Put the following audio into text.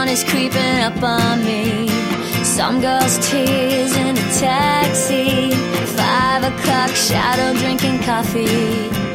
dawn is creeping up on me. Some girl's tears in a taxi. 5 o'clock shadow drinking coffee.